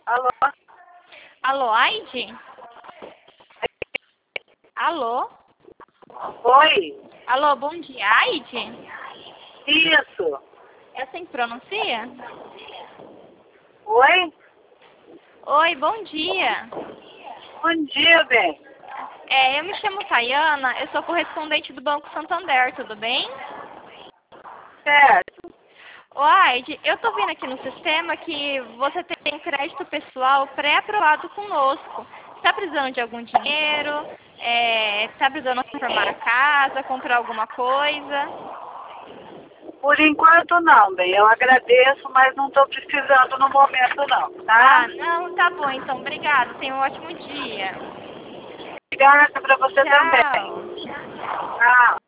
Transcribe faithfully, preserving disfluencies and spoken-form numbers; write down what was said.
Alô? Alô, Aide? Alô? Oi? Alô, bom dia, Aide? Isso. É assim que pronuncia? Oi? Oi, bom dia. Bom dia, bem. É, eu me chamo Tayana, eu sou correspondente do Banco Santander, tudo bem? Certo. Ô, Aide, eu tô vendo aqui no sistema que você tem um crédito pessoal pré-aprovado conosco. Está precisando de algum dinheiro? Está precisando reformar a casa, comprar alguma coisa? Por enquanto não, bem. Eu agradeço, mas não estou precisando no momento não, tá? Ah, não, tá bom, então, obrigada. Tenha um ótimo dia. Obrigada para você também. Tchau. Tchau.